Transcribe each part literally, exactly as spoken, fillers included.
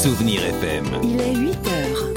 Souvenir F M. Il est huit heures.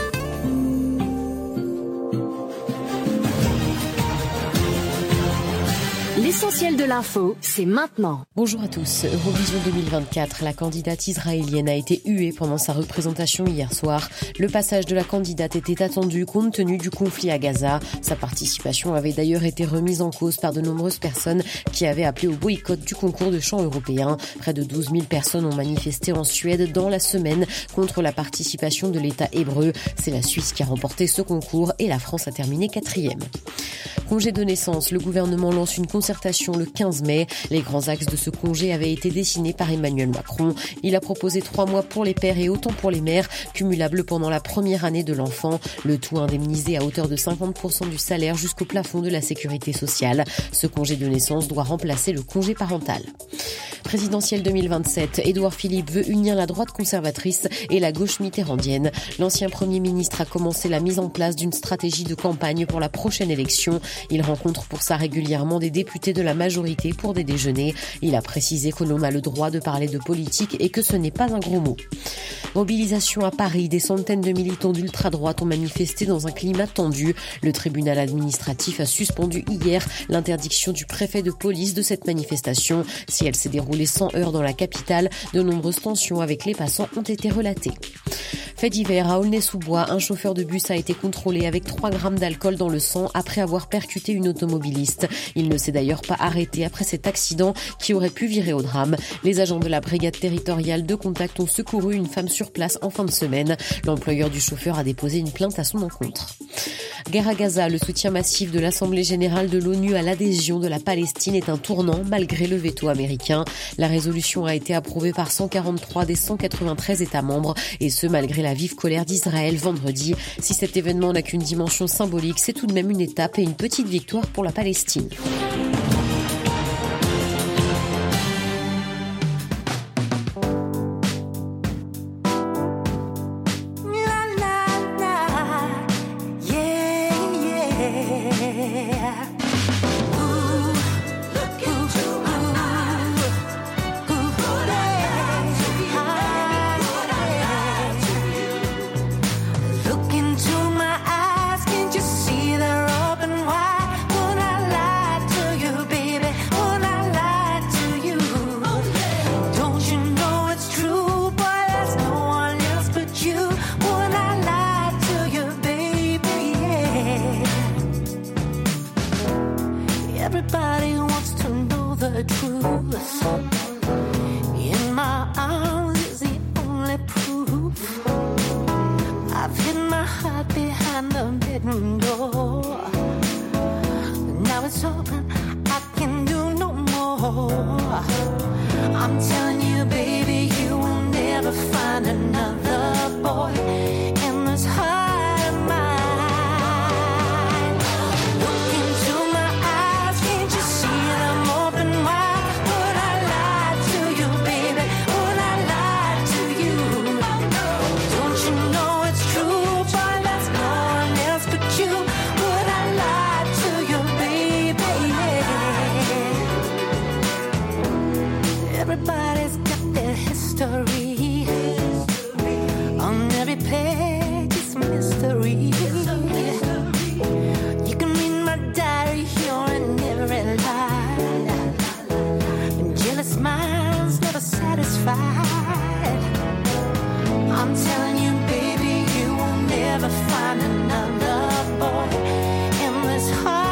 L'essentiel de l'info, c'est maintenant. Bonjour à tous. Eurovision deux mille vingt-quatre, la candidate israélienne a été huée pendant sa représentation hier soir. Le passage de la candidate était attendu compte tenu du conflit à Gaza. Sa participation avait d'ailleurs été remise en cause par de nombreuses personnes qui avaient appelé au boycott du concours de chant européen. Près de douze mille personnes ont manifesté en Suède dans la semaine contre la participation de l'État hébreu. C'est la Suisse qui a remporté ce concours et la France a terminé quatrième. Congé de naissance, le gouvernement lance une concertation le quinze mai. Les grands axes de ce congé avaient été dessinés par Emmanuel Macron. Il a proposé trois mois pour les pères et autant pour les mères, cumulables pendant la première année de l'enfant. Le tout indemnisé à hauteur de cinquante pour cent du salaire jusqu'au plafond de la sécurité sociale. Ce congé de naissance doit remplacer le congé parental. Présidentielle deux mille vingt-sept, Édouard Philippe veut unir la droite conservatrice et la gauche mitterrandienne. L'ancien Premier ministre a commencé la mise en place d'une stratégie de campagne pour la prochaine élection. Il rencontre pour ça régulièrement des députés de la majorité pour des déjeuners. Il a précisé que l'on a le droit de parler de politique et que ce n'est pas un gros mot. Mobilisation à Paris, des centaines de militants d'ultra-droite ont manifesté dans un climat tendu. Le tribunal administratif a suspendu hier l'interdiction du préfet de police de cette manifestation. Si elle s'est déroulée sans heurts dans la capitale, de nombreuses tensions avec les passants ont été relatées. Fait divers, à Aulnay-sous-Bois, un chauffeur de bus a été contrôlé avec trois grammes d'alcool dans le sang après avoir percuté une automobiliste. Il ne s'est d'ailleurs pas arrêté après cet accident qui aurait pu virer au drame. Les agents de la brigade territoriale de contact ont secouru une femme sur place en fin de semaine. L'employeur du chauffeur a déposé une plainte à son encontre. Guerre à Gaza, le soutien massif de l'Assemblée générale de l'ONU à l'adhésion de la Palestine est un tournant malgré le veto américain. La résolution a été approuvée par cent quarante-trois des cent quatre-vingt-treize États membres et ce malgré la vive colère d'Israël vendredi. Si cet événement n'a qu'une dimension symbolique, c'est tout de même une étape et une petite victoire pour la Palestine. Everybody wants to know the truth. In my arms is the only proof. I've hidden my heart behind the bedroom door. Now it's open, I can do no more. I'm telling you, baby, you will never find another boy in this heart of mine. Everybody's got their history. On every page is mystery. You can read my diary here in every line. Jealous minds never satisfied. I'm telling you, baby, you will never find another boy in this heart.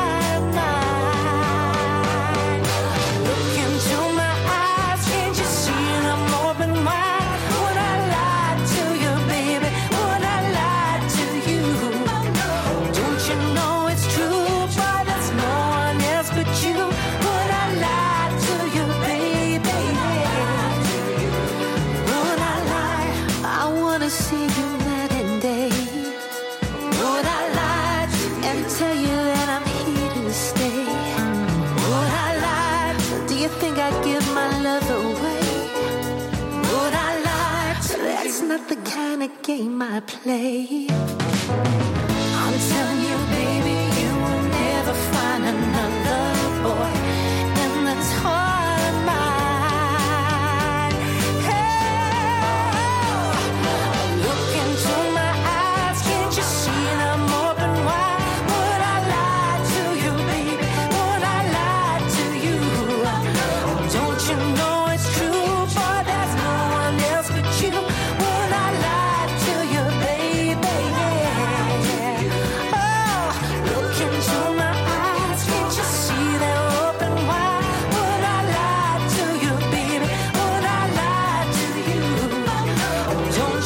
The kind of game I play. I'm telling you, baby, you will never find another boy in this heart of mine. Hey,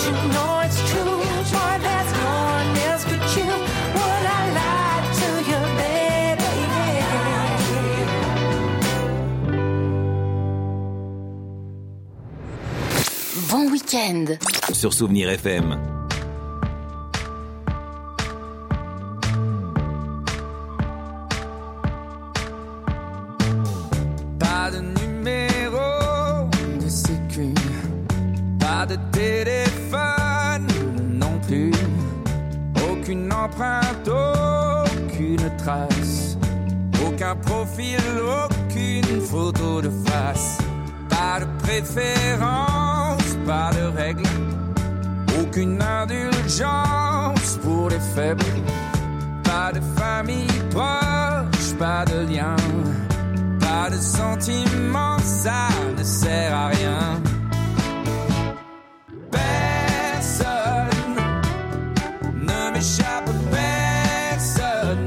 you know it's true. Boy, there's no one else but you. Would I lie to you, baby? Bon week-end sur Souvenir F M. Pas de numéro de sécu, pas de téléphone non plus, aucune empreinte, aucune trace, aucun profil, aucune photo de face, pas de préférence, pas de règles, aucune indulgence pour les faibles, pas de famille proche, pas de lien, pas de sentiments, ça ne sert à rien. Personne ne m'échappe, personne,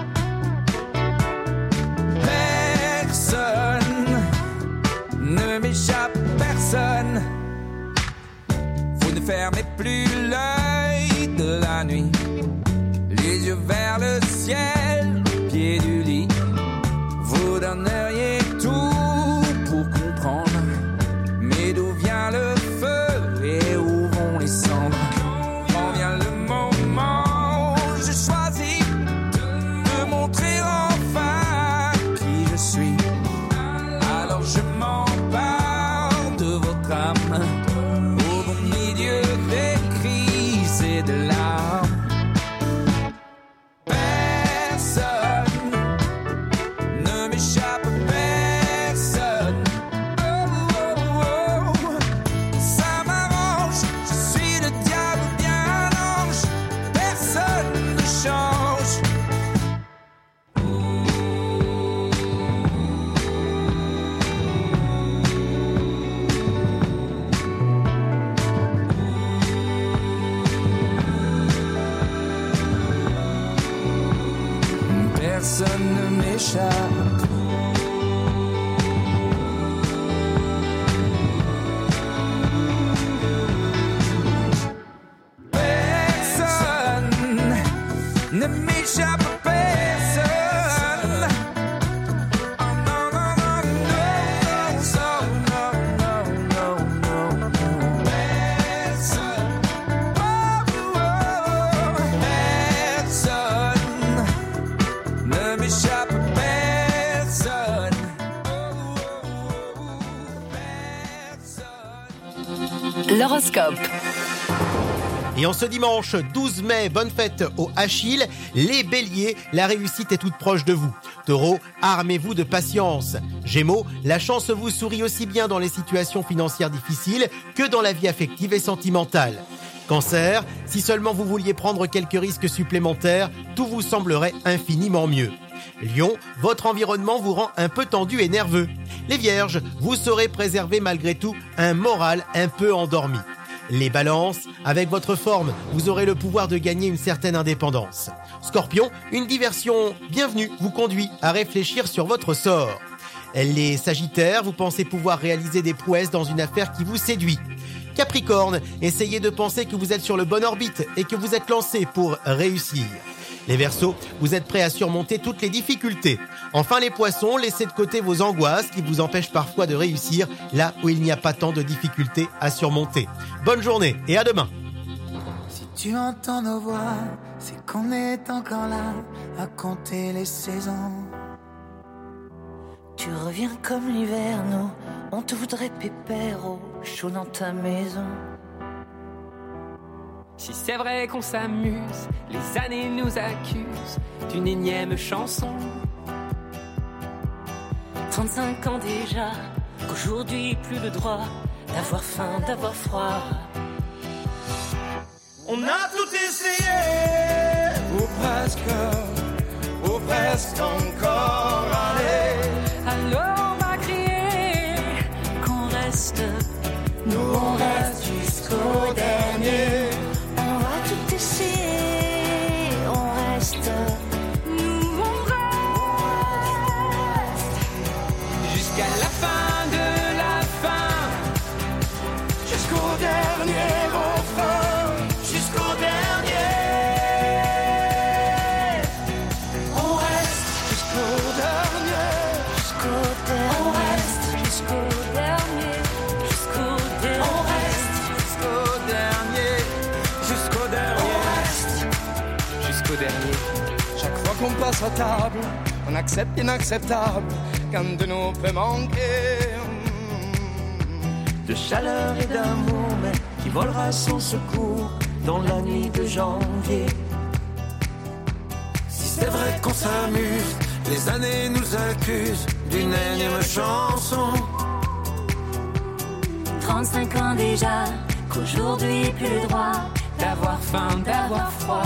personne ne m'échappe, personne. Vous ne fermez plus l'œil de la nuit, les yeux vers le ciel, au pied du lit. Vous donneriez tout pour comprendre, mais d'où vient le feu et où vont les cendres? Quand vient le moment où je choisis de montrer enfin qui je suis, alors je m'empare de votre âme au bon milieu des cris et de larmes. Personne ne m'échappe, personne. Oh, oh, oh. Ça m'arrange, je suis le diable ou bien un ange. Personne ne change. Personne ne m'échappe. Personne ne m'échappe, personne. Oh non, non, non, non, non, non, non, non, non. Personne. Oh, oh, oh. Personne ne m'échappe, personne. Oh, oh, oh, personne. L'horoscope. Et en ce dimanche douze mai, bonne fête aux Achilles. Les Béliers, la réussite est toute proche de vous. Taureau, armez-vous de patience. Gémeaux, la chance vous sourit aussi bien dans les situations financières difficiles que dans la vie affective et sentimentale. Cancer, si seulement vous vouliez prendre quelques risques supplémentaires, tout vous semblerait infiniment mieux. Lion, votre environnement vous rend un peu tendu et nerveux. Les Vierges, vous saurez préserver malgré tout un moral un peu endormi. Les Balances, avec votre forme, vous aurez le pouvoir de gagner une certaine indépendance. Scorpion, une diversion bienvenue vous conduit à réfléchir sur votre sort. Les Sagittaires, vous pensez pouvoir réaliser des prouesses dans une affaire qui vous séduit. Capricorne, essayez de penser que vous êtes sur le bon orbite et que vous êtes lancé pour réussir. Les Verseaux, vous êtes prêts à surmonter toutes les difficultés. Enfin les Poissons, laissez de côté vos angoisses qui vous empêchent parfois de réussir là où il n'y a pas tant de difficultés à surmonter. Bonne journée et à demain. Si tu entends nos voix, c'est qu'on est encore là à compter les saisons. Tu reviens comme l'hiver, nous, on te voudrait pépère au chaud dans ta maison. Si c'est vrai qu'on s'amuse, les années nous accusent d'une énième chanson. trente-cinq ans déjà, qu'aujourd'hui plus le droit d'avoir faim, d'avoir froid. On a tout essayé, ou presque, ou presque encore. Allez, Alors on va crier qu'on reste, nous on reste jusqu'au dernier. On va tout essayer, on reste, nous on reste Jusqu'à la fin de la fin, jusqu'au dernier refrain. notre table. On accepte l'inacceptable quand de nous peut manquer. De chaleur et d'amour, mais qui volera sans secours dans la nuit de janvier. Si c'est vrai qu'on s'amuse, les années nous accusent d'une énième chanson. trente-cinq ans déjà, qu'aujourd'hui plus le droit d'avoir faim, d'avoir froid.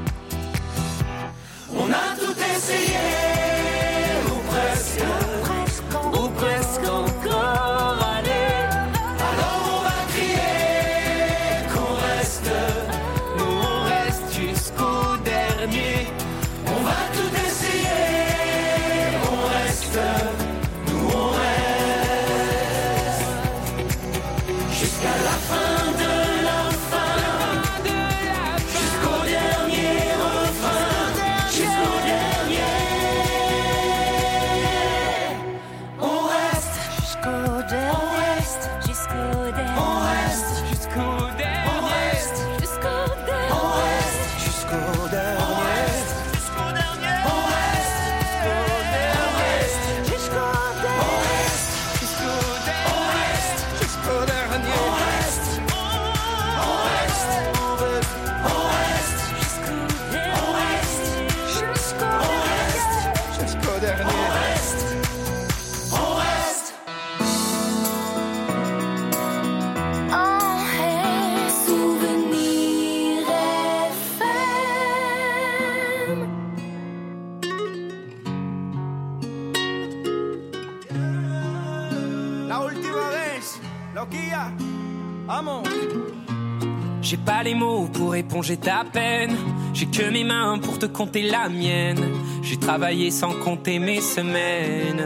On a tout essayé, ou presque, presque, ou presque encore. Allez, alors on va crier qu'on reste. Nous on reste jusqu'au dernier. On va tout essayer, on reste. Nous on reste jusqu'à la fin de la fin, jusqu'au dernier refrain, jusqu'au dernier. On reste jusqu'au dernier, on reste jusqu'au dernier, on reste Jusqu'au on dernier. reste jusqu'au on dernier. reste Jusqu'au dernier. on reste Jusqu'au dernier. on reste on reste Jusqu'au dernier. on reste on reste Jusqu'au dernier. on reste on reste on reste Jusqu'au dernier. on reste Jusqu'au on reste Jusqu'au dernier. on reste on reste. En reste. Souvenir F M. La última vez, loquilla, vamos. J'ai pas les mots pour éponger ta peine. J'ai que mes mains pour te compter la mienne. J'ai travaillé sans compter mes semaines.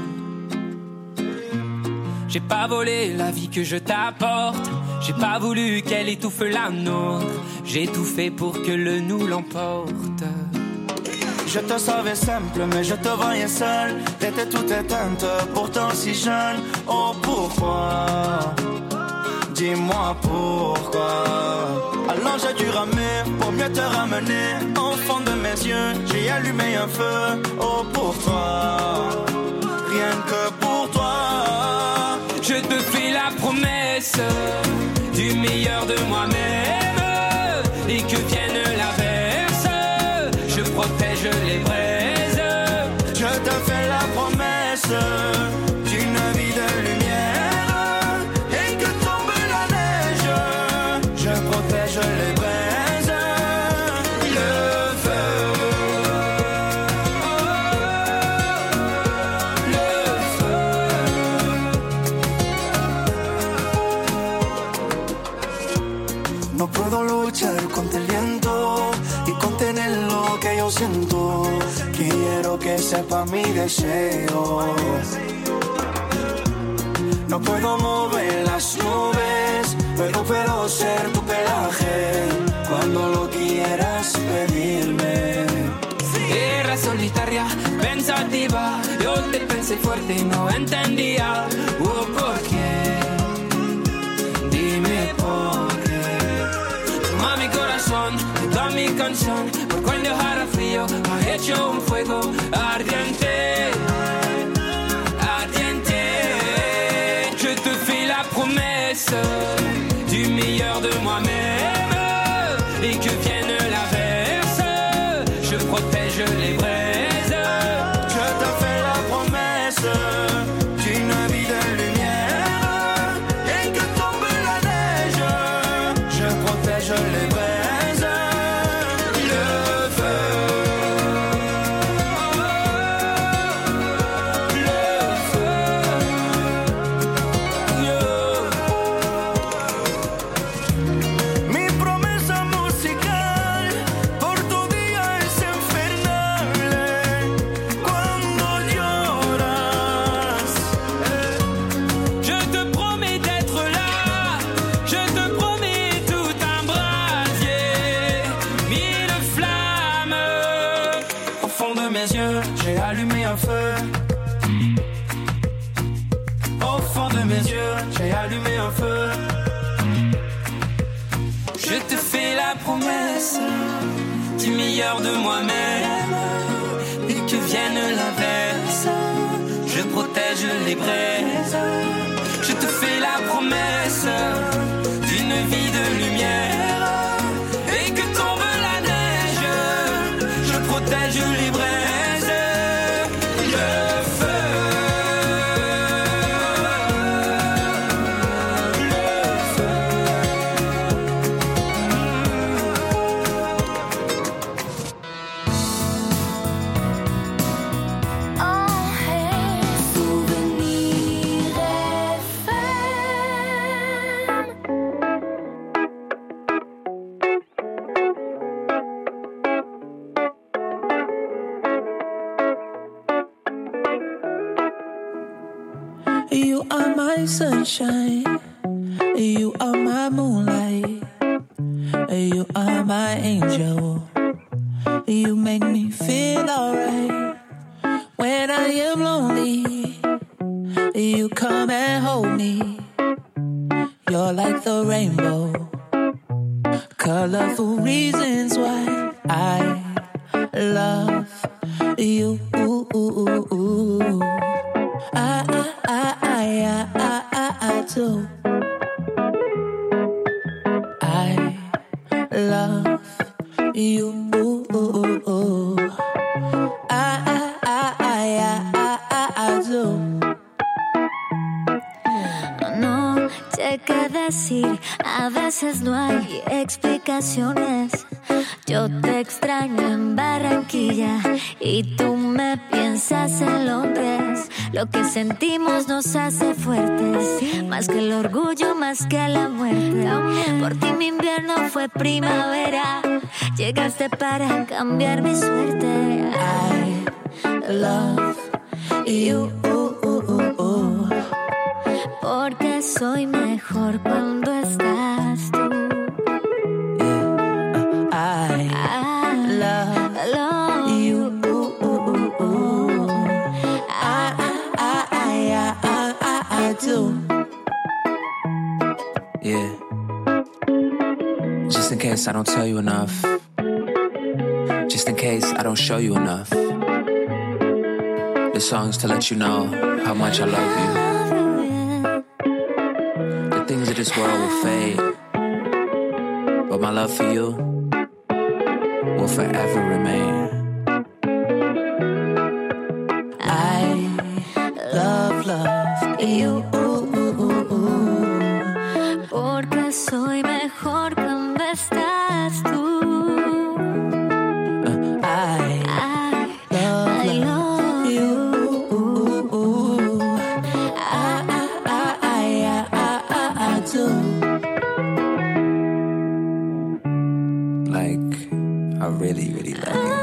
J'ai pas volé la vie que je t'apporte. J'ai pas voulu qu'elle étouffe la nôtre. J'ai tout fait pour que le nous l'emporte. Je te savais simple, mais je te voyais seul. T'étais toute éteinte, pourtant si jeune. Oh pourquoi? Dis-moi pourquoi. Alors j'ai dû ramer pour mieux te ramener. Au fond de mes yeux, j'ai allumé un feu. Oh pour toi, rien que pour toi. Je te fais la promesse du meilleur de moi-même. Et que vienne l'averse, je protège les braises. Je te fais la promesse d'une vie de lumière. Et que tombe la neige, je protège les braises. Le feu, le feu. No puedo luchar contra el viento y contener lo que yo siento. Quiero que sepa mi deseo. No puedo mover las nubes, pero puedo ser tu pelaje cuando lo quieras pedirme. Era solitaria, pensativa. Yo te pensé fuerte y no entendía. Oh, ¿por qué? Dime por qué. Toma mi corazón, toda mi canción. Por cuando hará frío, ha hecho un fuego ardiente. Ardiente. Je te fais la promesse du meilleur de moi-même. Et que vienne l'averse, je protège les braises. Je te fais la promesse d'une vie de lumière. Et que tombe la neige, je protège les braises. Le feu, le feu, yo. Mi promesa musical por tu día es infernal. Cuando lloras, Je te promets d'être là. Je te promets tout un brasier, mille flammes. au fond de mes yeux, j'ai allumé un feu. Au fond de mes yeux, j'ai allumé un feu. Je te fais la promesse du meilleur de moi-même. et que vienne l'averse, je protège les braises. Je te fais la promesse d'une vie de lumière, et que tombe la neige, je protège les braises. Le feu, You are my sunshine, you are my moonlight, you are my angel. You make me feel alright. When I am lonely, you come and hold me. You're like the rainbow, colorful reasons why I love you. I, I, I, I, I, I, I do. I love you. I, I, I, I, I, I, I do. No sé qué decir, a veces no hay explicaciones. Yo te extraño en Barranquilla y tú me piensas en Londres. Lo que sentimos nos hace fuertes, más que el orgullo, más que la muerte. Por ti mi invierno fue primavera, llegaste para cambiar mi suerte. I love you. Porque soy mejor cuando estás tú. I, I love, love you. I, I, I, I, I, I do. Yeah. Just in case I don't tell you enough. Just in case I don't show you enough. This song's to let you know how much I love you. The things of this world will fade, but my love for you will forever remain. I love, love you. Porque soy mejor cuando estás tú. I, I love, I love you. I, I, I, I, I, I, I do. Like, I really, really love you.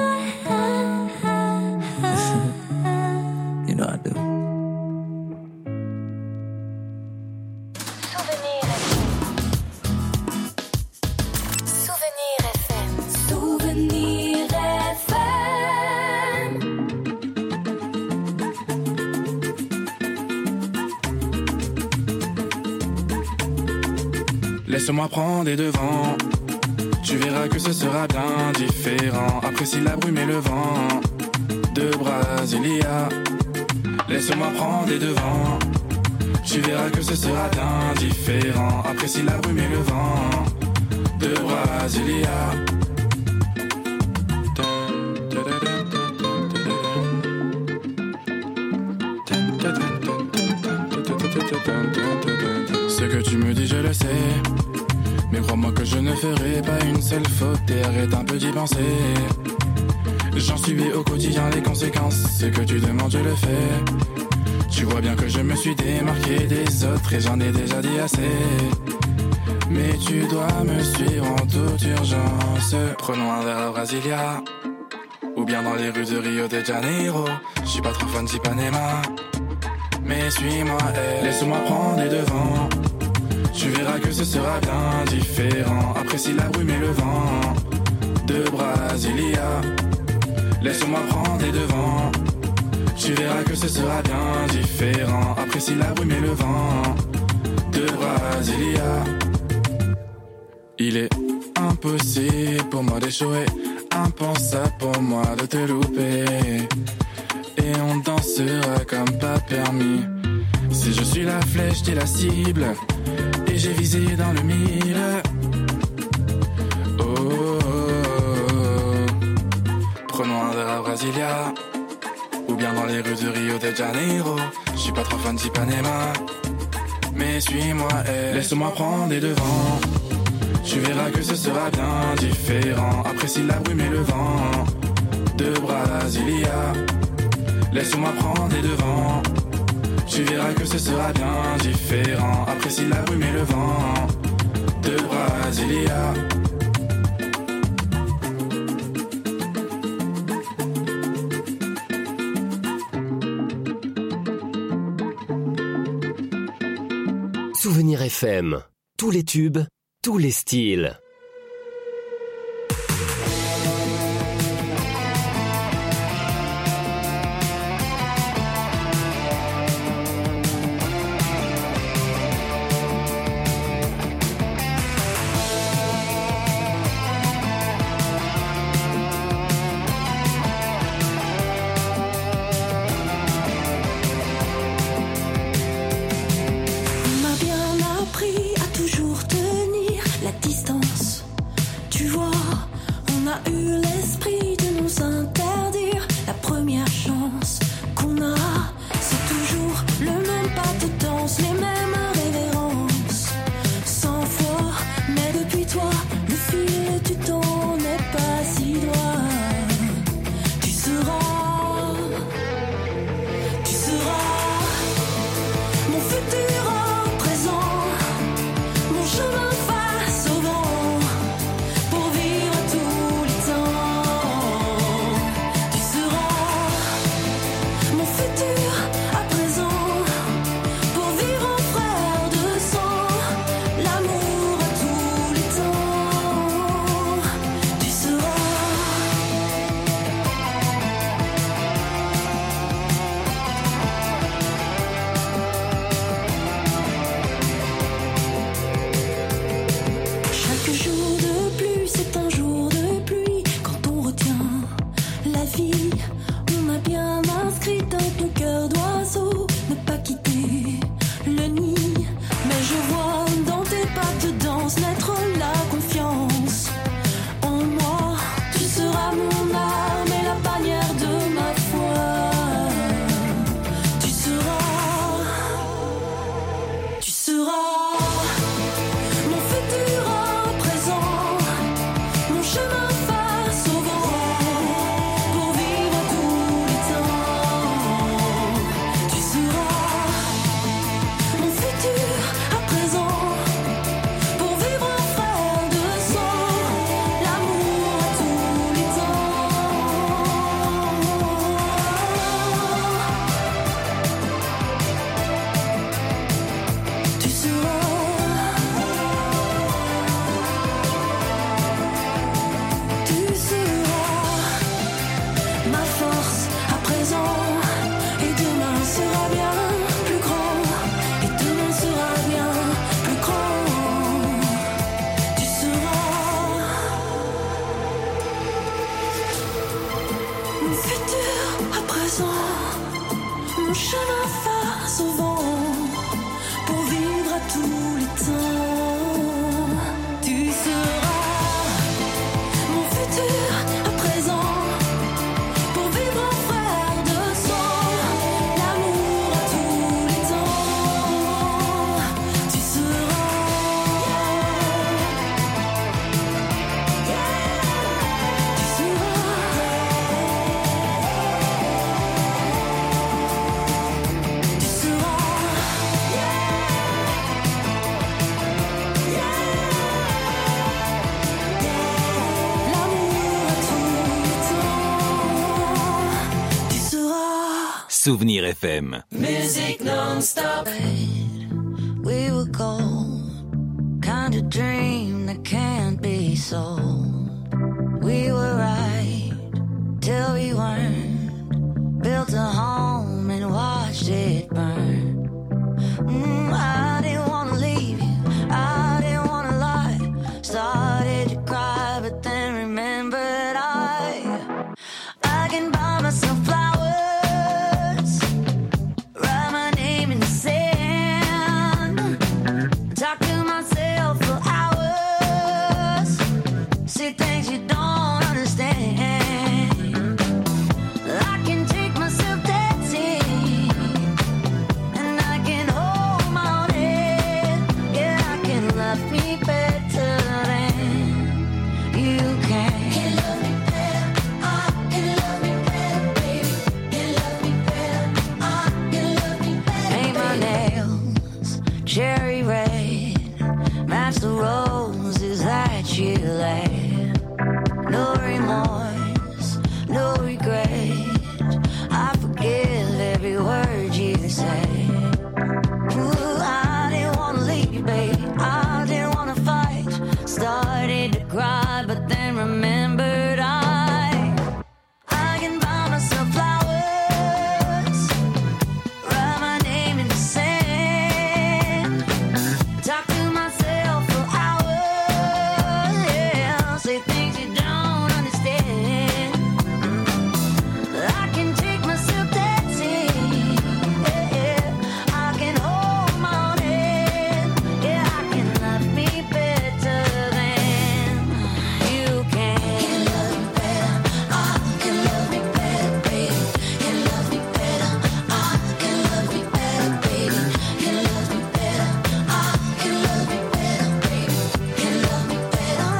You know I do. Souvenir F M. Souvenir F M. Laisse-moi prendre les devants. Tu verras que ce sera bien différent. Apprécie la brume et le vent de Brasilia. Laisse-moi prendre les devants. Tu verras que ce sera bien différent. Apprécie la brume et le vent de Brasilia. Ce que tu me dis je le sais, mais crois-moi que je ne ferai pas une seule faute. Et arrête un peu d'y penser. J'en subis au quotidien les conséquences. Ce que tu demandes je le fais. Tu vois bien que je me suis démarqué des autres et j'en ai déjà dit assez. Mais tu dois me suivre en toute urgence. Prenons un verre à Brasilia, ou bien dans les rues de Rio de Janeiro. Je suis pas trop fan d'Ipanema, mais suis-moi et laisse-moi prendre les devants. Tu verras que ce sera bien différent. Apprécie la brume et le vent de Brasilia. Laisse-moi prendre les devants. Tu verras que ce sera bien différent. Apprécie la brume et le vent de Brasilia. Il est impossible pour moi d'échouer, impensable pour moi de te louper. Et on dansera comme pas permis. Si je suis la flèche, t'es la cible. Et j'ai visé dans le mille. Oh, oh, oh. Prenons un verre à Brasilia. Ou bien dans les rues de Rio de Janeiro. Je suis pas trop fan d'Ipanema. Mais suis-moi et laisse-moi prendre les devants. Tu verras que ce sera bien différent. Apprécie la brume et le vent de Brasilia. Laisse-moi prendre les devants. Tu verras que ce sera bien différent. Apprécie la brume et le vent de Brasilia. Souvenir F M. Tous les tubes, tous les styles. Souvenir F M. Music non-stop. We were gold, kind of dream that can't be sold. We were right till we weren't. Built a home and watched it burn. Mm, I didn't wanna leave you, I didn't wanna lie. Started to cry, but then remembered I that you left. No remorse, no regret. I forgive every word you say. Ooh, I didn't wanna leave, babe. I didn't wanna fight. Started to cry, but then remembered I I can buy myself flowers, write my name in the sand, talk to myself for hours, yeah, say things you don't understand. I can take myself dancing, yeah, I can hold my own hand, yeah, I can love me better than you can. Can love me better, I can love me better, baby. Can love me better, I can love me better, baby. Can love me better, I can love me better, baby. Can love me better,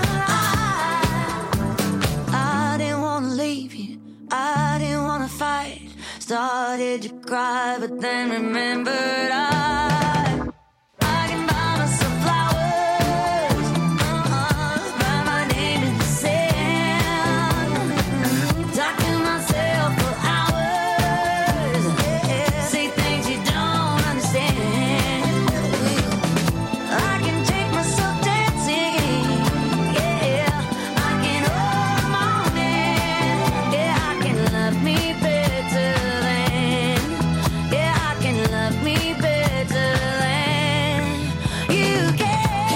I I didn't wanna leave you, I didn't wanna fight. Started to cry, but then remembered I I can buy myself flowers, uh-uh, write my name in the sand, talk to myself for hours, yeah, say things you don't understand. I can take myself dancing, yeah, I can hold my own hand, yeah, I can love me better than, yeah, I can love me better than you can.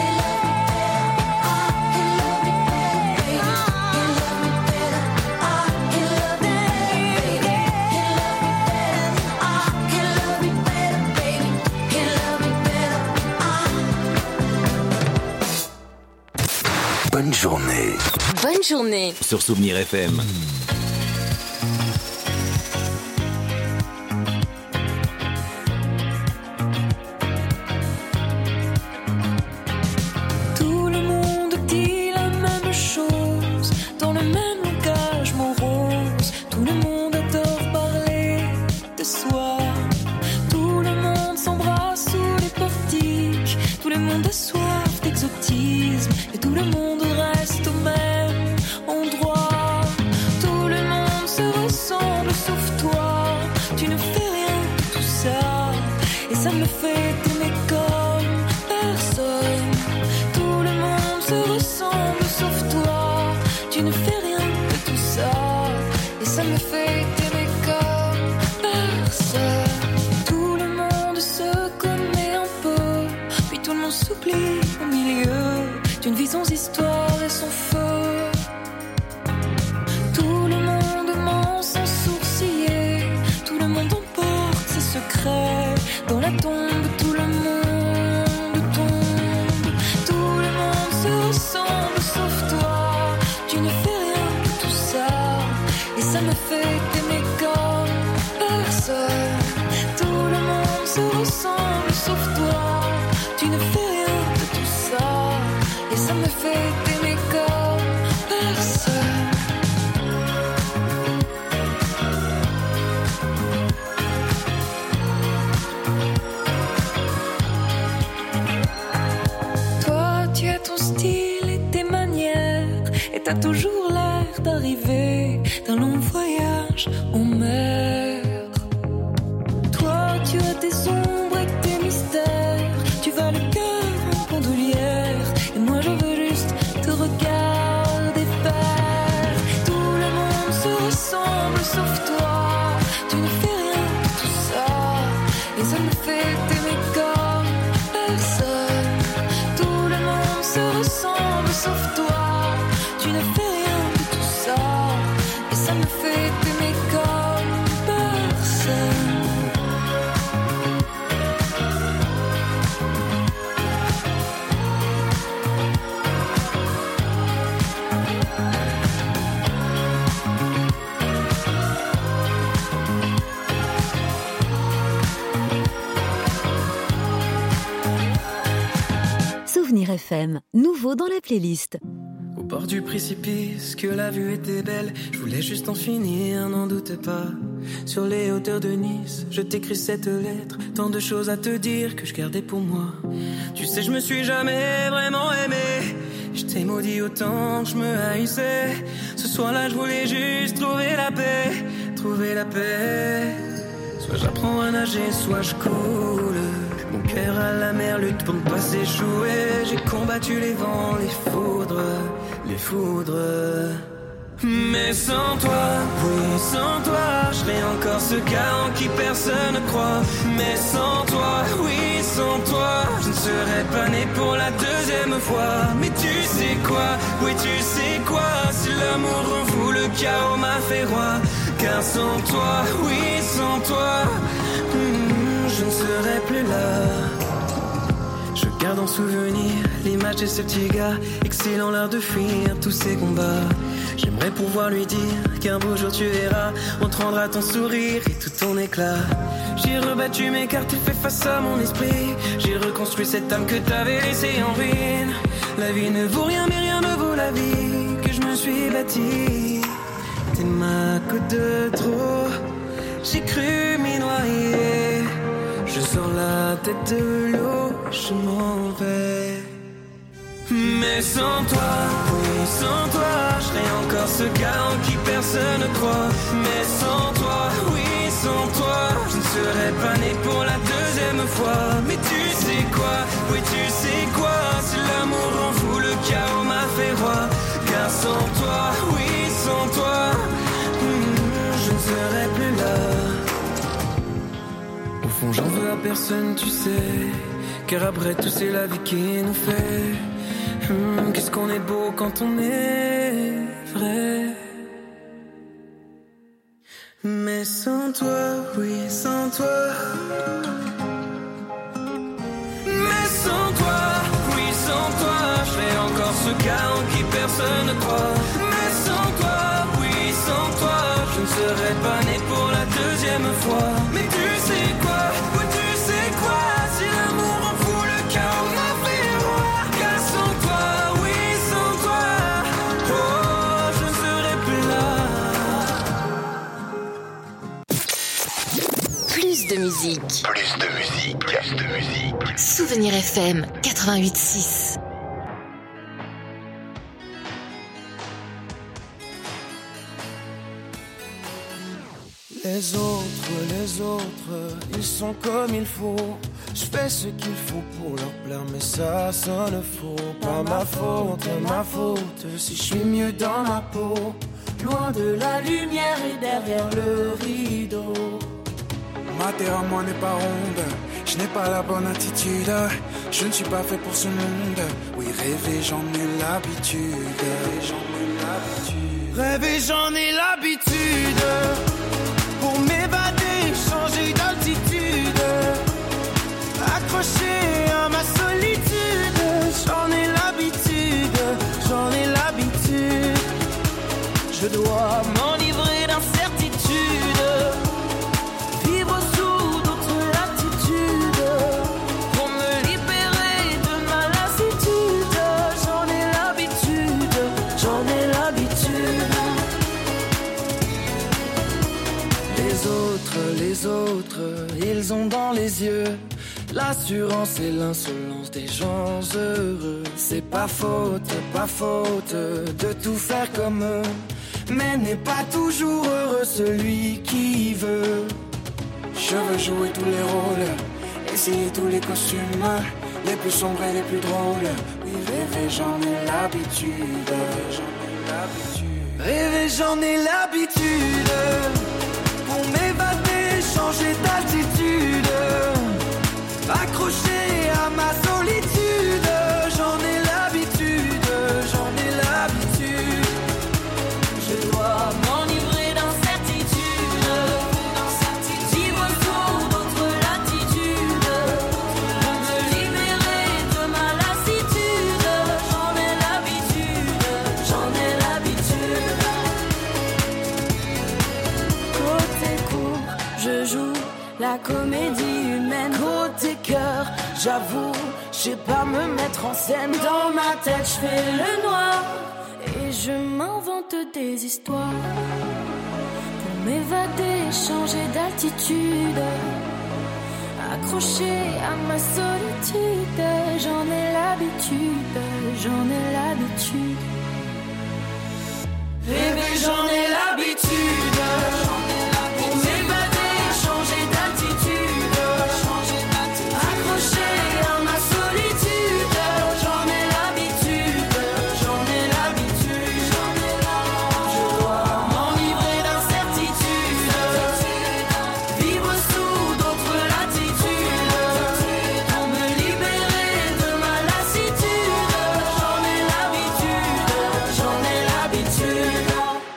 Bonne journée Bonne journée. sur Souvenir F M. Tout le monde dit la même chose, dans le même langage morose. Tout le monde adore parler de soi. Tout le monde s'embrasse sous les portiques. Tout le monde a soif d'exotisme. Et tout le monde reste au même endroit. Tout le monde se ressemble sauf toi. Tu ne fais rien de tout ça. Et ça me fait t'aimer comme personne. Tout le monde se ressemble sauf toi. Tu ne fais rien de tout ça. Et ça me fait t'aimer comme personne. Tout le monde se connaît un peu. Puis tout le monde s'oublie au milieu d'une vie sans histoire et sans feu. Tout le monde ment sans sourciller. Tout le monde emporte ses secrets. Dans la tombe, tout le monde tombe. Tout le monde se ressemble sauf toi. Tu ne fais rien de tout ça. Et ça me fait t'aimer comme personne. Tout le monde se ressemble sauf toi. Tu ne fais rien de tout ça. Et ça me fait t'aimer comme personne. Toi, tu as ton style et tes manières. Et t'as toujours l'air d'arriver d'un long voyage en mer. Toi, tu as tes ombres et tes mystères. Tu vas le cœur en bandoulière. Et moi je veux juste te regarder faire. Tout le monde se ressemble sauf toi. Tu ne fais rien de tout ça. Et ça me fait t'aimer comme personne. Tout le monde se ressemble sauf toi. Tu ne fais rien de tout ça. Et ça me fait t'aimer comme personne. Souvenir F M, nouveau dans la playlist. Au bord du précipice, que la vue était belle. Je voulais juste en finir, n'en doute pas. Sur les hauteurs de Nice, je t'écris cette lettre. Tant de choses à te dire que je gardais pour moi. Tu sais, je me suis jamais vraiment aimé. Je t'aime maudit autant que je me haïssais. Ce soir-là, je voulais juste trouver la paix, trouver la paix. Soit j'apprends à nager, soit je coule. Mon cœur à la mer lutte pour ne pas s'échouer. J'ai combattu les vents, les foudres, les foudres. Mais sans toi, oui, sans toi, je serais encore ce gars en qui personne ne croit. Mais sans toi, oui, sans toi, je ne serais pas né pour la deuxième fois. Mais tu sais quoi, oui, tu sais quoi, si l'amour en vous, le chaos m'a fait roi. Car sans toi, oui, sans toi, hmm, je ne serais plus là. Je garde en souvenir l'image de ce petit gars, excellant l'art de fuir tous ces combats. J'aimerais pouvoir lui dire qu'un beau jour tu verras, on te rendra ton sourire et tout ton éclat. J'ai rebattu mes cartes et fait face à mon esprit. J'ai reconstruit cette âme que t'avais laissée en ruine. La vie ne vaut rien mais rien ne vaut la vie que je me suis bâtie. T'es ma côte de trop, j'ai cru m'y noyer. Je sors la tête de l'eau, je m'en vais. Mais sans toi, oui, sans toi, je serais encore ce gars en qui personne ne croit. Mais sans toi, oui, sans toi, je ne serais pas né pour la deuxième fois. Mais tu sais quoi, oui, tu sais quoi, si l'amour en vous, le chaos m'a fait roi. Car sans toi, oui, sans toi, hmm, je ne serais plus là. Au fond, j'en veux à personne, tu sais, car après tout, c'est la vie qui nous fait. Hum, qu'est-ce qu'on est beau quand on est vrai. Mais sans toi, oui, sans toi. Mais sans toi, oui, sans toi, je serais encore ce gars en qui personne ne croit. Mais sans toi, oui, sans toi, je ne serais pas né pour la deuxième fois. Mais tu sais quoi, oui, tu sais quoi, si l'amour en fout le chaos m'a fait roi. Car sans toi, oui, sans toi, oh, je ne serais plus là. Plus de musique. Plus de musique. Plus de musique. Souvenir F M quatre-vingt-huit six. Les autres, les autres, ils sont comme il faut. Je fais ce qu'il faut pour leur plaire, mais ça sonne faux. Pas ma faute, ma faute, si je suis mieux dans ma peau. Loin de la lumière et derrière le rideau. Ma terre à moi n'est pas ronde, je n'ai pas la bonne attitude. Je ne suis pas fait pour ce monde. Oui, rêver, j'en ai l'habitude. J'en ai l'habitude. Rêver, j'en ai l'habitude. Pour m'évader, changer d'altitude. Accroché à ma solitude. J'en ai l'habitude, j'en ai l'habitude. Je dois m'enivrer d'incertitude. Vivre sous d'autres latitudes. Pour me libérer de ma lassitude. J'en ai l'habitude, j'en ai l'habitude. Les autres, les autres, ils ont dans les yeux l'assurance et l'insolence des gens heureux. C'est pas faute, pas faute de tout faire comme eux. Mais n'est pas toujours heureux celui qui veut. Je veux jouer tous les rôles, essayer tous les costumes, les plus sombres et les plus drôles. Oui, rêver, j'en ai l'habitude. J'en ai l'habitude. Rêver, j'en ai l'habitude. Pour m'évader, changer d'altitude. Accroché à ma solitude. J'en ai l'habitude, j'en ai l'habitude. Je dois m'enivrer d'incertitude. Vivre sous d'autres latitudes. Pour me libérer de ma lassitude. J'en ai l'habitude, j'en ai l'habitude. Côté court, je joue la comédie humaine. Côté cœur, j'avoue, je sais pas me mettre en scène. Dans ma tête, je fais le noir et je m'invente des histoires pour m'évader, changer d'altitude. Accroché à ma solitude, j'en ai l'habitude, j'en ai l'habitude. Rêver, j'en ai l'habitude. Pour m'évader, changer d'attitude. Accroché à ma solitude. J'en ai l'habitude, j'en ai l'habitude. Je dois m'enivrer d'incertitude. Vivre sous d'autres latitudes. Pour me libérer de ma lassitude. J'en ai l'habitude, j'en ai l'habitude.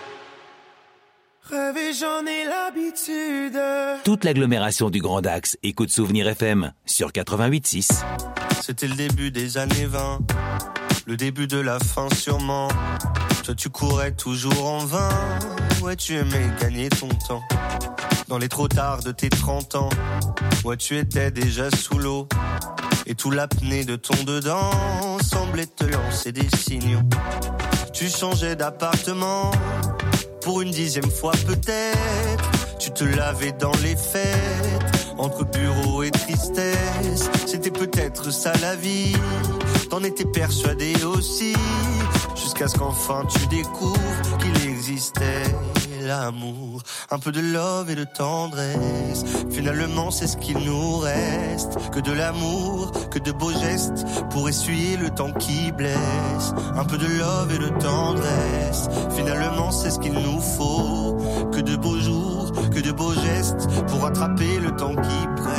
Rêver, j'en ai l'habitude. Toute l'agglomération du Grand Axe écoute Souvenir F M sur quatre-vingt-huit six. C'était le début des années vingt, le début de la fin sûrement. Toi tu courais toujours en vain, ouais tu aimais gagner ton temps. Dans les trop tard de tes trente ans, ouais tu étais déjà sous l'eau. Et tout l'apnée de ton dedans semblait te lancer des signaux. Tu changeais d'appartement, pour une dixième fois peut-être. Tu te lavais dans les fêtes, entre bureau et tristesse. C'était peut-être ça la vie, t'en étais persuadé aussi. Jusqu'à ce qu'enfin tu découvres qu'il existait l'amour. Un peu de love et de tendresse, finalement c'est ce qu'il nous reste. Que de l'amour, que de beaux gestes, pour essuyer le temps qui blesse. Un peu de love et de tendresse, finalement c'est ce qu'il nous faut. Que de beaux jours, que de beaux gestes, pour rattraper le temps qui presse.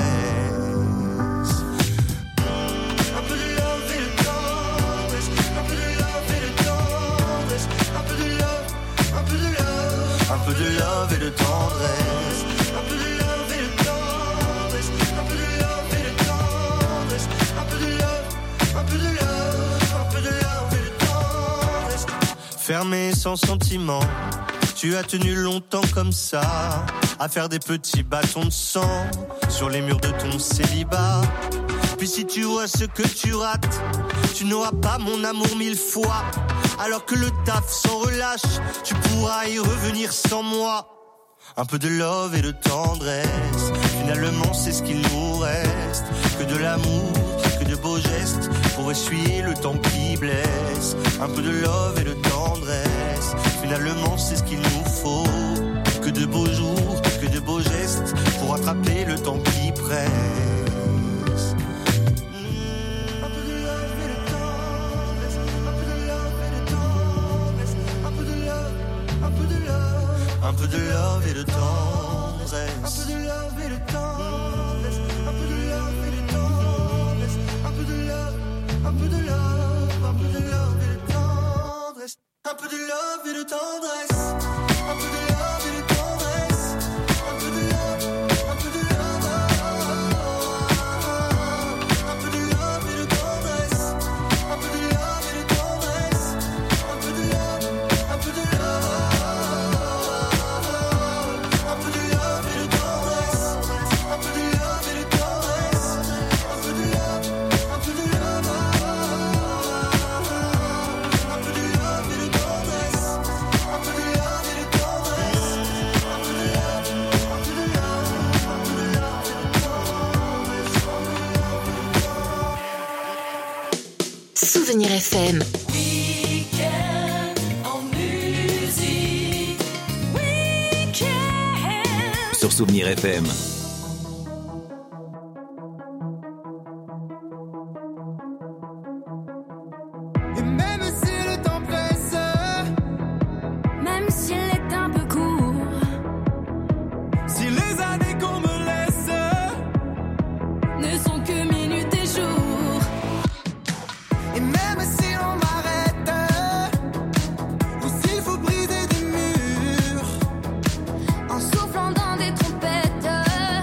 Un peu de love et de tendresse, un peu de love et de tendresse, un peu de love, un peu de love, un peu de love et de tendresse, un peu de love et de tendresse, un peu de love et de tendresse, un peu de love, un peu de love, un peu de love et de tendresse. Fermé sans sentiment, tu as tenu longtemps comme ça, à faire des petits bâtons de sang sur les murs de ton célibat. Puis si tu vois ce que tu rates, tu n'auras pas mon amour mille fois. Alors que le taf s'en relâche, tu pourras y revenir sans moi. Un peu de love et de tendresse, finalement c'est ce qu'il nous reste. Que de l'amour, que de beaux gestes, pour essuyer le temps qui blesse. Un peu de love et de tendresse, finalement c'est ce qu'il nous faut. Que de beaux jours, que de beaux gestes, pour rattraper le temps qui presse. Un peu de love et de tendresse, un peu de love et de tendresse, un peu de love, un peu de love, un peu de love et de tendresse, un peu de love et de tendresse, un peu de love et de tendresse, un peu de love, un peu de love, un peu de love et de tendresse, un peu de love et de tendresse, un peu de love et de tendresse, un peu de love, un peu de love, un peu de love et de tendresse, un peu de love et de tendresse, un peu de love, un peu de love, un peu de love et de tendresse, un peu de love et de tendresse, un peu de love, un peu de love, un peu de love et de tendresse, un peu de love et de tendresse, un peu de love, un peu de love, un peu de love et de tendresse. Souvenir F M. Week-end en musique, week-end. Sur Souvenir F M. Et même si le temps presse, même s'il est un peu court, si les années qu'on me laisse ne sont que minutes et jours, et même si on m'arrête, ou s'il faut briser des murs, en soufflant dans des trompettes,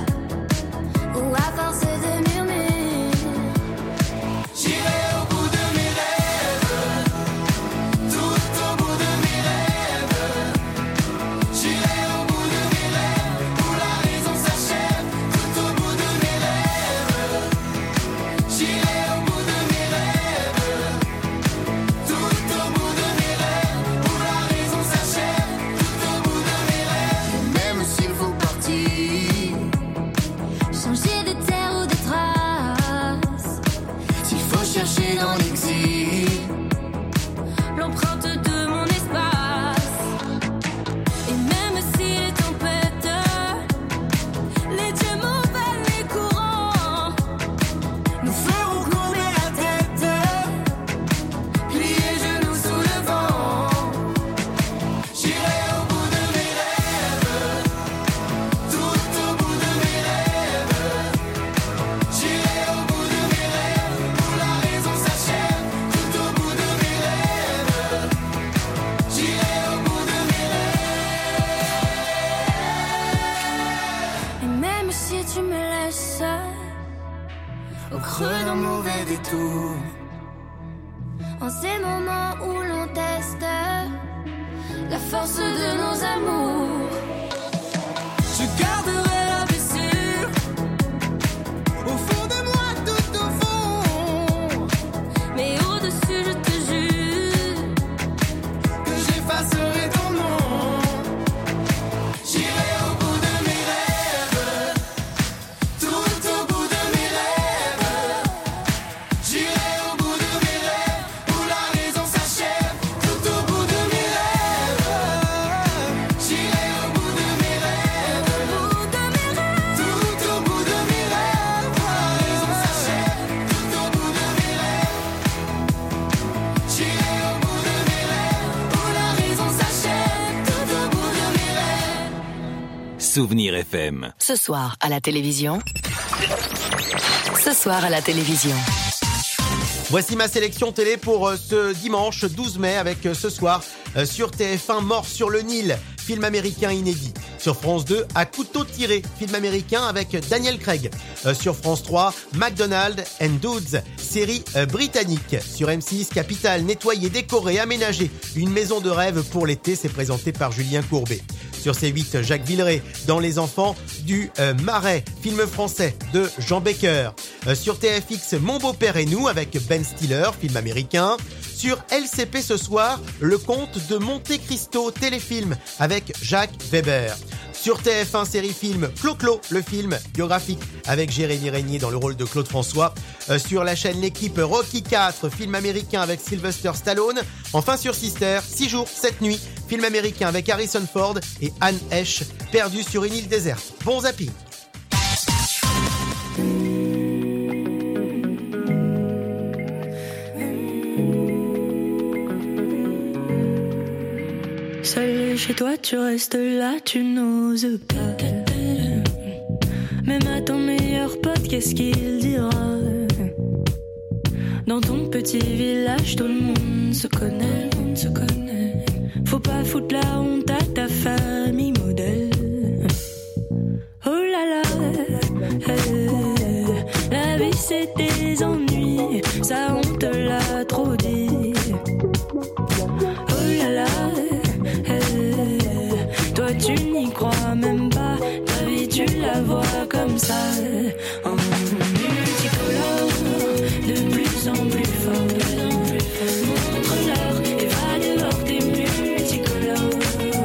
l'empreinte de mon espace. Et même si les tempêtes, les dieux mauvais, les courants nous feront courber la tête, plier genoux sous le vent. J'irai au bout de mes rêves, tout au bout de mes rêves. J'irai au bout de mes rêves, où la raison s'achève, tout au bout de mes rêves. J'irai au bout de mes rêves. Et même si tu me laisses au creux d'un mauvais détour, en ces moments où l'on teste la force de nos amours, je garderai la blessure au fond de moi, tout au fond. Mais au-dessus, je te jure que j'effacerai ton nom. J'irai au bout de mes rêves, tout au bout de mes rêves. J'irai au bout de mes rêves, où la raison s'achève, tout au bout de mes rêves. J'irai au bout de mes rêves, tout au bout de mes rêves, où la raison s'achève, tout au bout de mes rêves. J'irai au bout de mes rêves, où la raison s'achève, tout au bout de mes rêves. Souvenir F M. Ce soir à la télévision. Ce soir à la télévision. Voici ma sélection télé pour euh, ce dimanche douze mai avec euh, ce soir euh, sur T F un Mort sur le Nil, film américain inédit. Sur France deux, À couteau tiré, film américain avec Daniel Craig. Euh, sur France trois, McDonald and Dudes, série euh, britannique. Sur M six, Capital, nettoyé, décoré, aménagé. Une maison de rêve pour l'été, c'est présenté par Julien Courbet. Sur C huit, Jacques Villeray, Dans les enfants du euh, Marais, film français de Jean Becker. Euh, sur T F X, Mon beau-père et nous avec Ben Stiller, film américain. Sur L C P ce soir, Le Comte de Monte Cristo, téléfilm avec Jacques Weber. Sur T F un série-film, Clo-Clo, le film biographique avec Jérémy Régnier dans le rôle de Claude François. Euh, sur la chaîne L'équipe, Rocky quatre, film américain avec Sylvester Stallone. Enfin sur Sister, six jours, sept nuits, film américain avec Harrison Ford et Anne Heche, perdu sur une île déserte. Bon zapping. Seul chez toi, tu restes là, tu n'oses pas. Même à ton meilleur pote, qu'est-ce qu'il dira? Dans ton petit village, tout le monde se connaît, on se connaît. Faut pas foutre la honte à ta famille modèle. Oh là là, hey, la vie c'est des ennuis, ça on te l'a trop dit. Oh là là, hey, toi tu n'y crois même pas, ta vie tu la vois comme ça. En multicolore, de plus en plus fort, montre-leur et va dehors tes multicolores.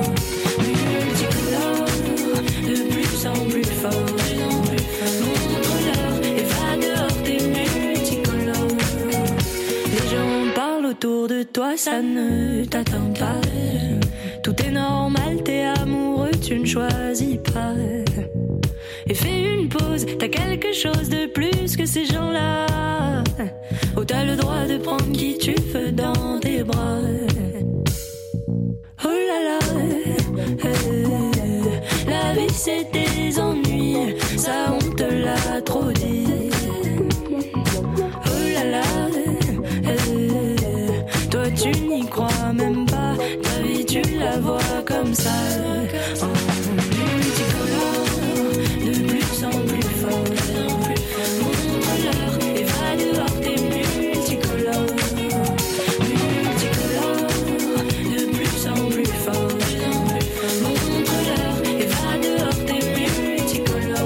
Multicolore, de plus en plus fort, montre-leur et va dehors tes multicolores. Les gens parlent autour de toi, ça ne t'atteint pas. Tout est normal, t'es amoureux, tu ne choisis pas. Et fais une pause, t'as quelque chose de plus que ces gens-là. Oh, t'as le droit de prendre qui tu veux dans tes bras. Oh là là, hey, la vie c'est des ennuis, ça on te l'a trop dit. Oh là là, hey, toi tu n'y crois même pas, ta vie tu la vois comme ça. Oh, multicolore, de plus en plus fort, montre-leur et va dehors tes multicolores. Multicolore, de plus en plus fort, montre-leur et va dehors tes multicolores.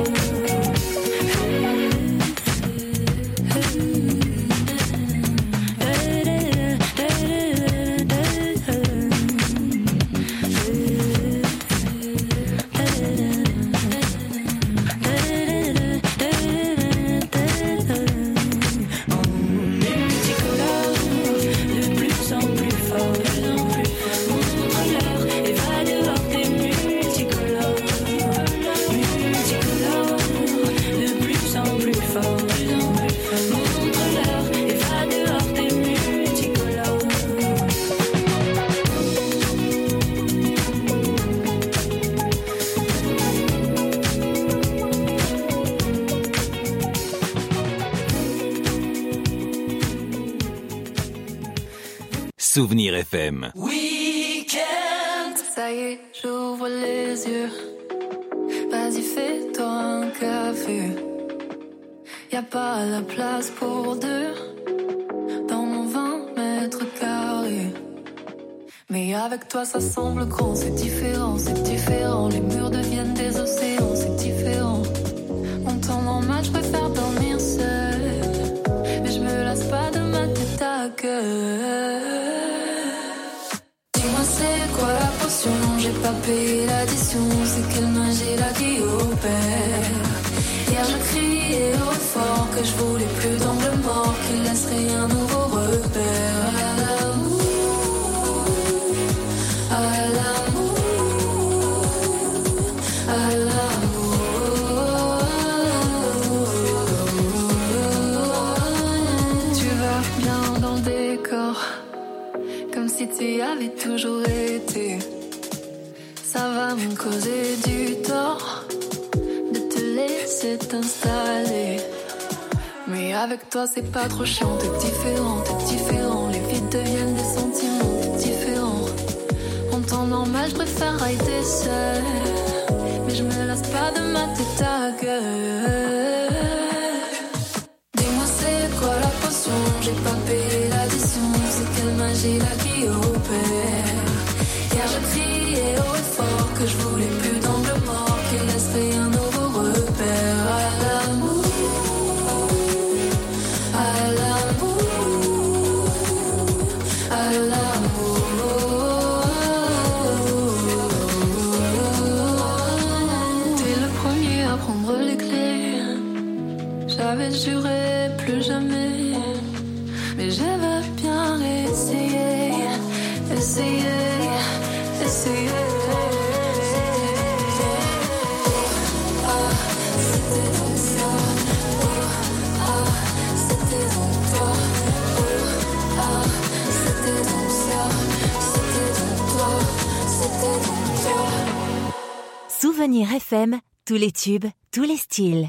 Souvenir F M. Weekend. Ça y est, j'ouvre les yeux. Vas-y, fais-toi un café. Y'a pas la place pour deux dans mon vingt mètres carrés. Mais avec toi ça semble grand, c'est différent, c'est différent. Les murs deviennent des océans, c'est différent. En temps normal, je préfère dormir seul, mais je me lasse pas de ma tête à gueule. Dis-moi c'est quoi la potion, j'ai pas payé l'addition. C'est quelle magie là qui opère. Hier je criais au fort que je voulais plus d'angle mort, qu'il laisserait un nouveau repère. À l'amour, à l'amour, à l'amour. Tu vas bien dans le décor, comme si tu y avais toujours été. Ça va me causer du tort de te laisser t'installer. Mais avec toi c'est pas trop chiant, t'es différent, t'es différent. Les vides deviennent des sentiments, t'es différent. En temps normal je préfère rider seul, mais je me lasse pas de ma tête à gueule. Dis-moi c'est quoi la potion, j'ai pas payé l'addition. C'est quelle magie là qui opère. Hier je criais haut et fort que je voulais plus d'angle mort, qu'il laisserait un nouveau repère. À l'amour, à l'amour, à l'amour. T'es le premier à prendre les clés. J'avais juré plus jamais, mais j'avais bien essayé, essayé, essayé. Souvenir F M, tous les tubes, tous les styles.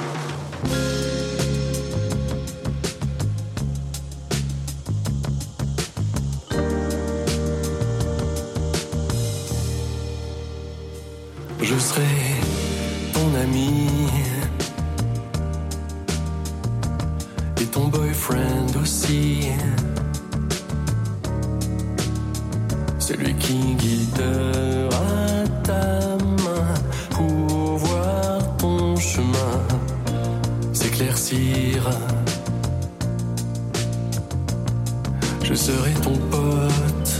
Je serai ton ami et ton boyfriend aussi, celui qui guidera ta main pour voir ton chemin s'éclaircir. Je serai ton pote,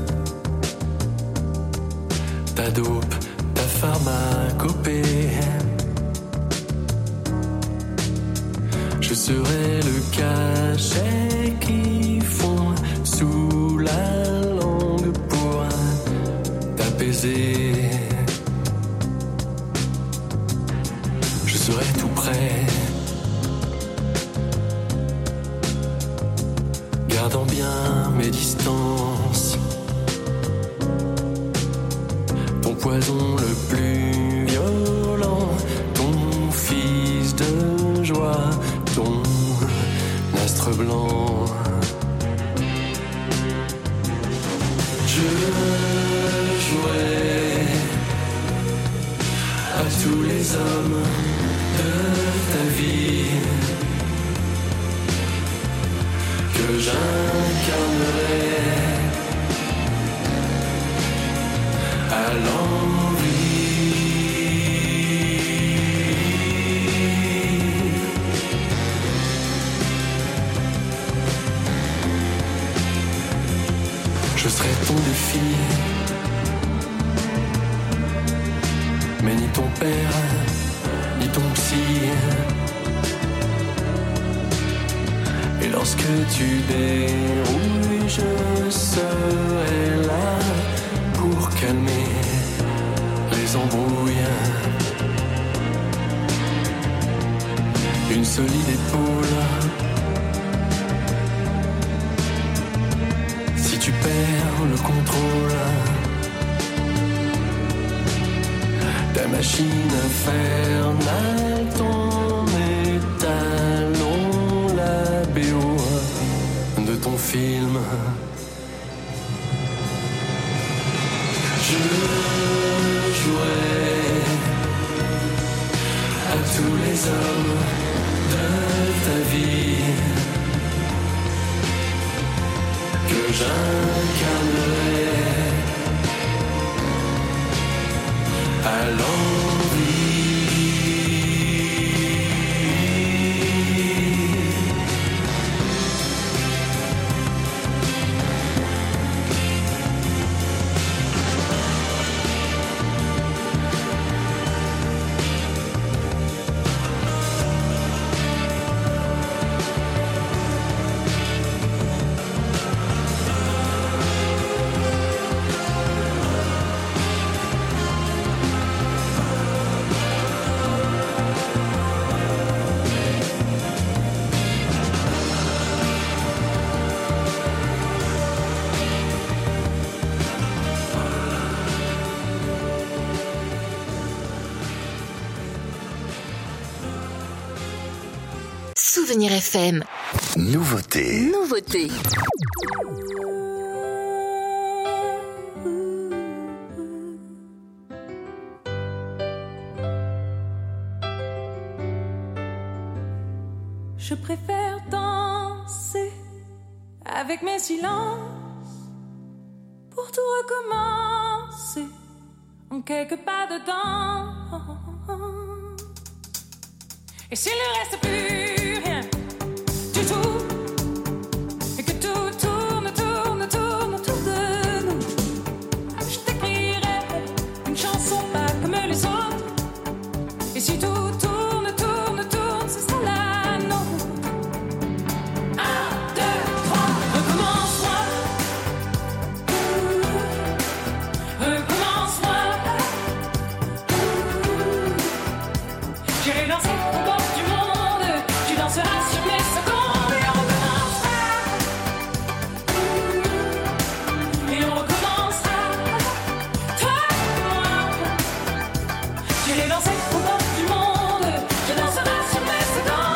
ta dope, ta pharmacopée. Je serai le cachet qui fond sous la langue pour t'apaiser. Je serai tout près, gardant bien mes distances. Ton poison le plus violent, ton fils de joie, ton astre blanc. Je jouerai à tous les hommes de ta vie que j'incarnerai à l'envie. Je serai ton défi, mais ni ton père, ni ton psy. Et lorsque tu dérouilles, je serai là pour calmer les embrouilles. Une solide épaule. Si tu perds le contrôle, ta machine infernale, ton étalon, la B O de ton film. Je jouais à tous les hommes de ta vie que j'incarnerai à l'envie. Souvenir F M. Nouveauté. Nouveauté. Je préfère danser avec mes silences pour tout recommencer en quelques pas de temps. Et s'il ne reste plus rien du tout, et que tout tourne, tourne, tourne autour de nous, je t'écrirai une chanson pas comme les autres. Et si tout tourne, tourne, tourne, ce sera la nôtre. Un, deux, trois, recommence-moi. Recommence-moi. J'irai danser au bord du monde, tu danseras sur mes secondes et on recommencera. Et on recommencera. Toi et moi. J'irai danser au bord du monde, tu danseras sur mes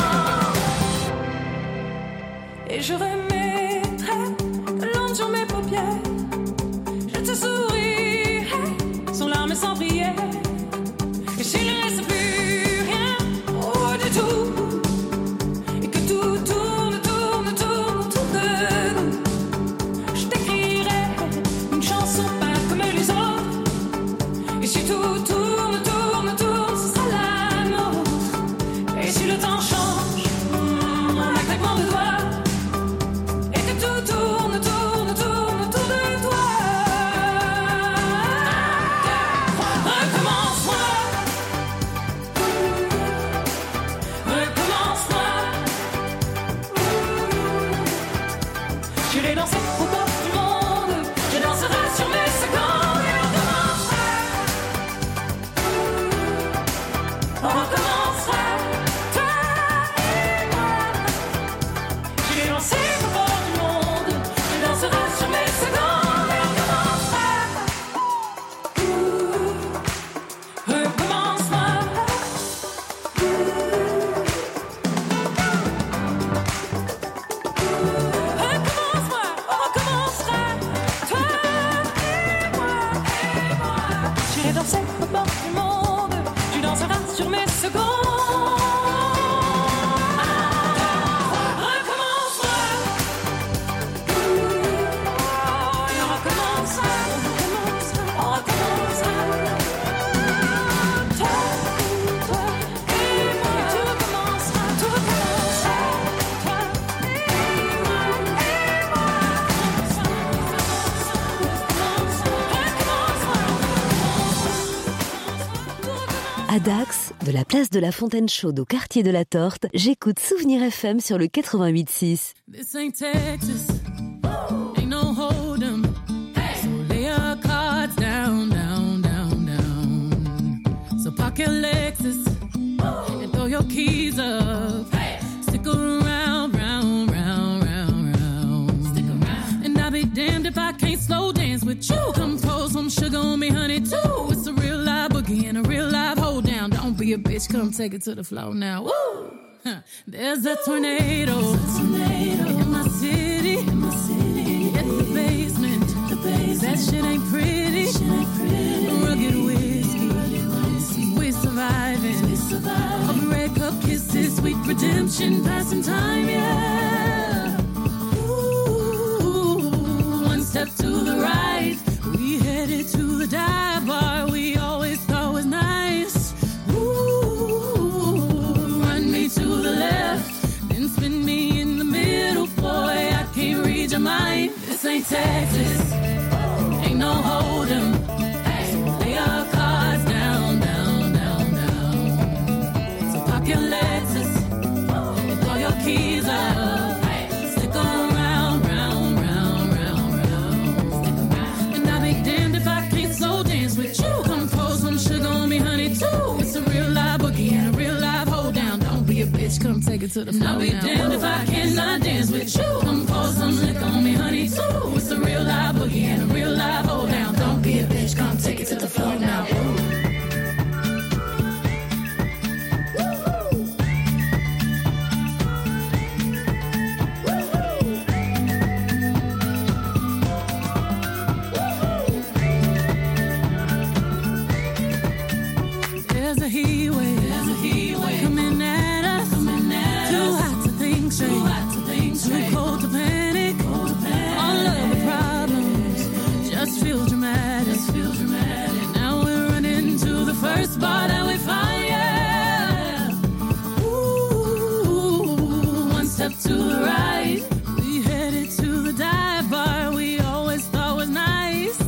secondes. Et je remettrai de l'encre sur mes paupières. Je te sourirai sans larmes et sans prière. Et s'il ne reste plus rien, oh du tout, et que tout tourne, tourne, tourne autour de nous, je t'écrirai une chanson pas comme les autres. Et si tout tourne, tourne, tourne, ce sera la nôtre. Et si le temps change en un claquement de doigts, et que tout tourne, tourne, tourne autour de toi. Recommence-moi. Recommence-moi. J'irai danser au bord du monde, je danserai sur mes secondes et on recommencera. On recommencera, toi et moi. J'irai danser au bord du monde, je danserai sur mes secondes et on recommencera. Recommence-moi. Recommence-moi, on recommencera. Toi et moi, et moi. J'irai danser au bord du monde, tu danseras sur mes secondes. Recommence-moi. Et on recommencera. On recommencera. Toi, toi et moi. Et tout recommencera, tout recommencera. Toi et moi, et moi. À Dax, de la place de la Fontaine Chaude au quartier de la Torte, j'écoute Souvenir F M sur le quatre-vingt-huit six. This ain't Texas, ain't no hold'em. So lay your cards down, down, down, down. So park your Lexus and throw your keys up. Stick around, round, round, round, round. Stick around. And I'll be damned if I can't slow dance with you. Come throw some sugar on me, honey, too. It's a real live boogie and a real live hold down. Don't be a bitch, come take it to the floor now. Woo! Huh. There's a tornado, in my city, in my city. At the basement, the basement. That shit ain't pretty. Shit ain't pretty. redemption, passing time, yeah. Ooh, one step to the right, we headed to the dive bar we always thought was nice. Ooh, run me to the left, then spin me in the middle, boy, I can't read your mind. This ain't Texas, ain't no hold'em. Lay your cards down, down, down, down. So park your Lexus and throw your keys up. Stick around, round, round, round, round. And I'll be damned if I can't slow dance with you. Come pour some sugar on me, honey, too. It's a real live boogie and a real live hold down. Don't be a bitch, come take it to the floor. I'll be damned if I cannot dance with you. Come pour some liquor on me, honey, too. It's a real live boogie and a real live hold down. Don't be a bitch, come take it to the floor now. There's a heat wave, there's a heat wave coming at us, coming at too us. Hot to think straight, too hot to think straight, too cold to panic, cold to panic. All of the problems just feel dramatic, just feel dramatic. Now we're running to the first bar that we find, yeah. Ooh, one step to the right, we headed to the dive bar we always thought was nice.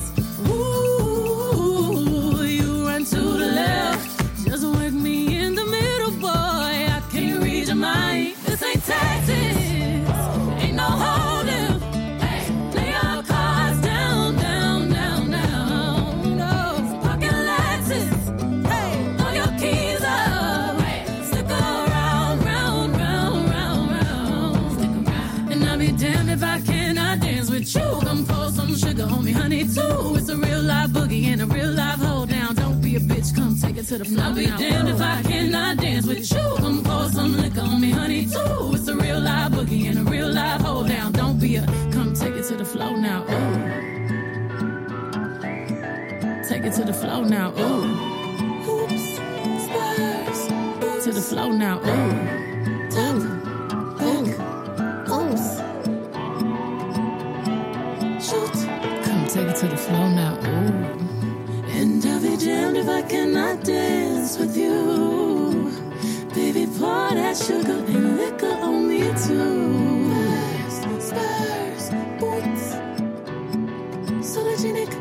Ooh, you run to the left, just work me in the middle, boy, I can't read your mind. This ain't Texas, ain't no hold'em. Lay your cards down, down, down, down. No, park your Lexus, hey, throw your keys up. Stick around, round, round, round, round. Stick around. And I'll be damned if I cannot dance with you. Come pour some sugar on me, honey, too. It's a real live boogie and a real live hold down. Don't be a bitch, come take it to the floor. I'll be damned if I cannot dance with you. Come pour some liquor on me, honey, too. It's a real live boogie and a real live hold down. Don't be a, come take it to the floor now. Ooh. Take it to the floor now. Ooh. Oops, spurs. To the floor now. Ooh. Ooh. Ooh. Oops. Shoot. Come take it to the floor now. Ooh. And I'll be damned if I cannot dance with you. Baby, pour that sugar and liquor on me too. Spurs, spurs, boots. Sologenic